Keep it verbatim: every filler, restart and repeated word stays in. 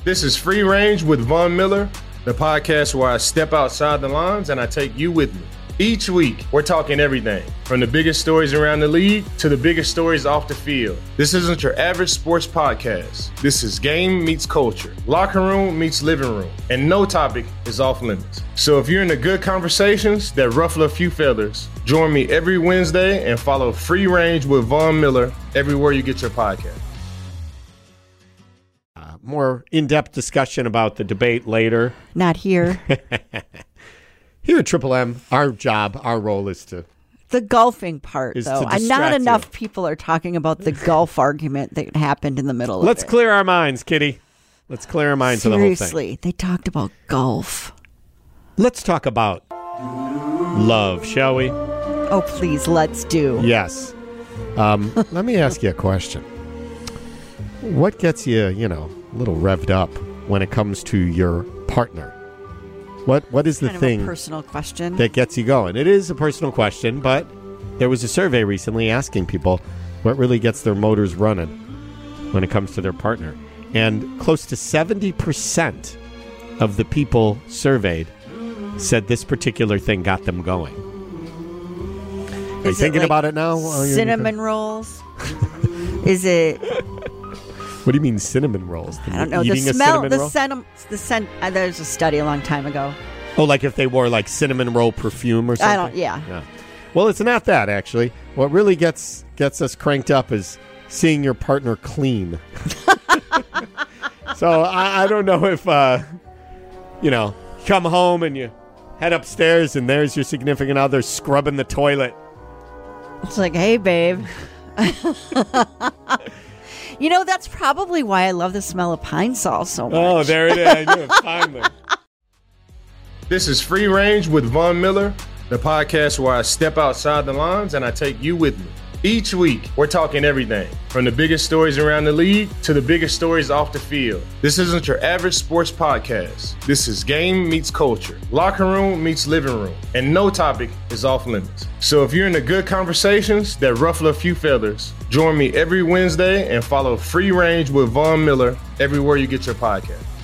This is Free Range with Von Miller, the podcast where I step outside the lines and I take you with me. Each week, we're talking everything, from the biggest stories around the league to the biggest stories off the field. This isn't your average sports podcast. This is game meets culture, locker room meets living room, and no topic is off limits. So if you're into good conversations that ruffle a few feathers, join me every Wednesday and follow Free Range with Von Miller everywhere you get your podcast. Uh, more in-depth discussion about the debate later. Not here. Here at Triple M, our job, our role is to... The golfing part, is though. to And not distract enough you. people are talking about the golf argument that happened in the middle Let's of it. clear our minds, Kitty. Let's clear our minds to the whole thing. Seriously, they talked about golf. Let's talk about love, shall we? Oh, please, let's do. Yes. Um, let me ask you a question. What gets you, you know, a little revved up when it comes to your partner? What What is the kind of thing a personal question. that gets you going? It is a personal question, but there was a survey recently asking people what really gets their motors running when it comes to their partner. And close to seventy percent of the people surveyed said this particular thing got them going. Are you Is it thinking like about it now? while you're- Cinnamon rolls? Is it? What do you mean cinnamon rolls? I don't know. Eating The a smell, cinnamon the roll? scent, the scent. Uh, there's a study a long time ago. Oh, like if they wore like cinnamon roll perfume or something? I don't. Yeah. Yeah. Well, it's not that, actually. What really gets gets us cranked up is seeing your partner clean. So I, I don't know if, uh, you know, you come home and you head upstairs and there's your significant other scrubbing the toilet. It's like, hey, babe. You know, that's probably why I love the smell of pine sol so much. Oh, there it is. I knew it finally. This is Free Range with Von Miller, the podcast where I step outside the lines and I take you with me. Each week, we're talking everything, from the biggest stories around the league to the biggest stories off the field. This isn't your average sports podcast. This is game meets culture, locker room meets living room, and no topic is off limits. So if you're into good conversations that ruffle a few feathers, join me every Wednesday and follow Free Range with Von Miller everywhere you get your podcast.